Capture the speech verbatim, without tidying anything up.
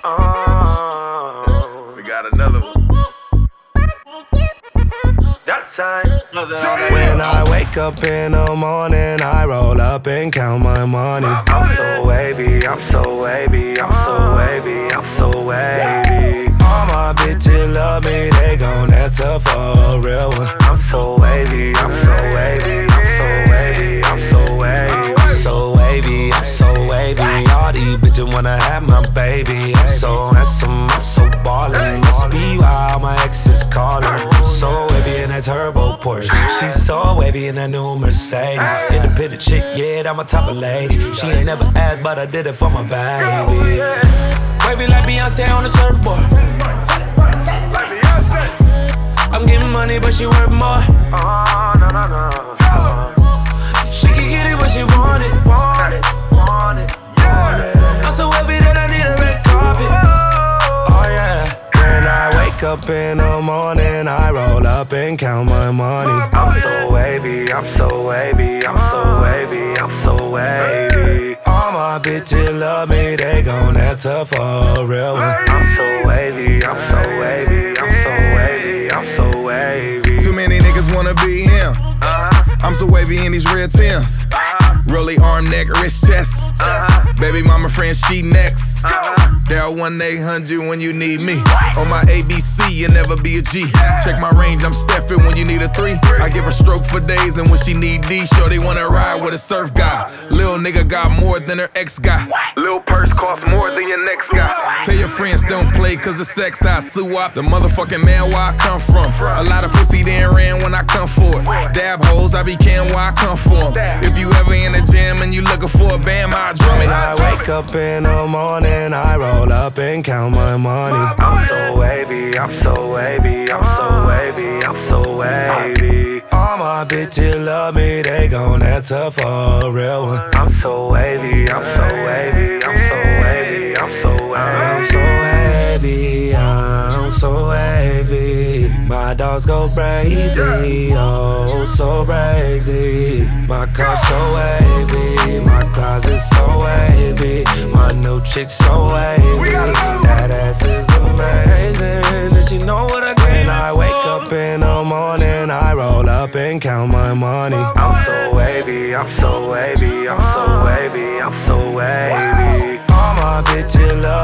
Oh, we got another one. That side. When I wake up in the morning, I roll up and count my money. I'm so wavy, I'm so wavy, I'm so wavy, I'm so wavy. All my bitches love me, they gon' answer for a real one. I'm so wavy, I'm so wavy, I'm so wavy, I'm so wavy. I'm so wavy, I'm so wavy. All these bitches wanna have my baby. I'm so handsome, I'm so ballin'. Must be why all my exes callin'. I'm so wavy in that turbo Porsche. She's so wavy in that new Mercedes. Independent chick, yeah, that my type of lady. She ain't never asked, but I did it for my baby. Wavy like Beyonce on the surfboard. I'm getting money, but she worth more. She can get it, but she want it. I'm so wavy that I need a red carpet. Oh yeah. When I wake up in the morning, I roll up and count my money. I'm so wavy, I'm so wavy, I'm so wavy, I'm so wavy. All my bitches love me, they gon' answer for a real one. I'm so wavy, I'm so wavy, I'm so wavy, I'm so wavy. Too many niggas wanna be him. I'm so wavy in these red Timbs. Rolly arm, neck, wrist, chest. Baby mama friend, she next. Dial one eight hundred when you need me. On my A B C, you never be a G. Check my range, I'm Stephen when you need a three. I give her stroke for days, and when she need D, sure they wanna ride with a surf guy. Lil nigga got more than her ex guy. Lil purse costs more than your next guy. Tell your friends don't play cause of sex, I sue up. The motherfucking man where I come from. A lot of pussy then ran when I come for it. Dab hoes, I be can where I come from. If you ever in the gym and you looking for a band, I drum it. When I wake up in the morning, I roll up and count my money. I'm so wavy, I'm so wavy, I'm so wavy, I'm so wavy. All my bitches love me, they gon' answer for a real one. I'm so wavy, I'm so wavy, I'm so wavy, I'm so wavy. I'm so wavy, I'm so wavy. My dogs go crazy, oh so crazy. My car so wavy, my closet so wavy. My new chick so wavy, that ass is amazing. And she know what I get. When I wake up in the morning, I roll up and count my money. I'm so wavy, I'm so wavy, I'm so wavy, I'm so wavy. All my bitches love